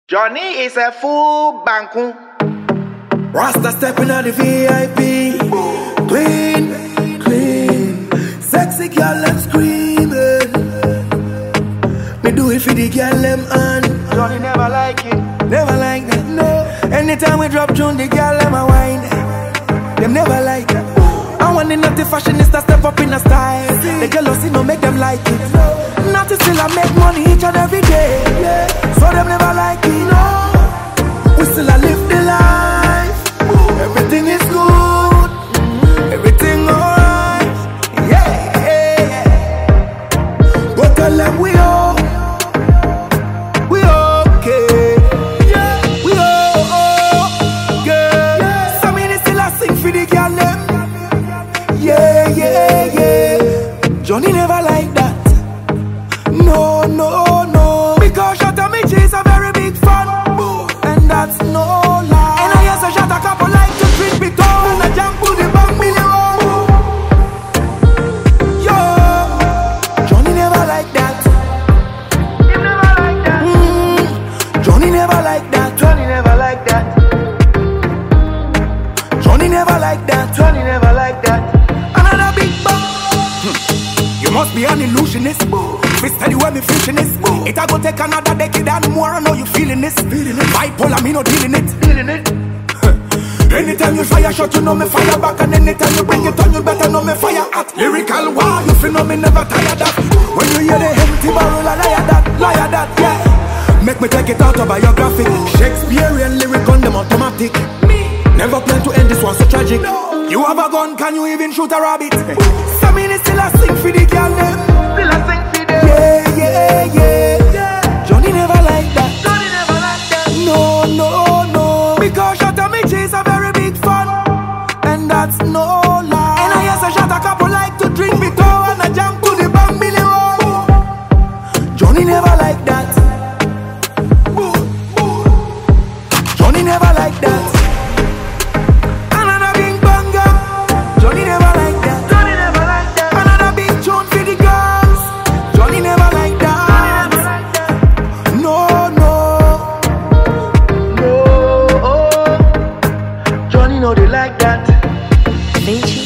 Johnny is a full banku. Rasta stepping on the VIP. Clean, clean. Sexy girl, I'm screaming. Me do it for the girl, them and Johnny never like it. never like that, no. Anytime we drop tune, the girl, them a wine. Them never like that. I want the naughty fashionista step up in a style. The jealousy no make them like it. Naughty still I make money each and every day. So them never like it. No. We still I live the life. Everything is good. Everything alright. Yeah. Go tell them we all. We okay. We okay. Some minutes still I sing for the girl them. Yeah. Johnny never like that. No. Because shot of me chase a very big fan. And that's no lie. And I hear so shot a couple like to drink me down. And I jump to the bank million. Yo, Johnny never like that. Him never like that. Johnny never like that. Johnny never like that. Johnny never like that. Johnny never like that. Another big bang. You must be an illusionist. Me steady when me fishing this. It a go take another decade and more. I know you feeling this. Bipolar, me no dealing it. Anytime you fire shot, you know me fire back. And anytime you bring it on, you better know me fire at. Lyrical war, you feel know me never tire that. When you hear the empty barrel, I liar that, yeah. Make me take it autobiographic. Shakespearean lyric on them automatic. Never plan to end this one so tragic. You have a gun, can you even shoot a rabbit? Some minutes still I sing for the girl them. Still I sing for them. Yeah. Johnny never like that. Johnny never like that. No. Because shot of me chase a very big fan. And that's no lie. And I hear so shot a couple like to drink me too. And I jump to the bank million. Johnny never like that. Johnny never like that. Another big banger. Johnny never like that. Johnny never like that. Another big tune for the girls. Johnny never like that. No. Johnny know they like that. Vinci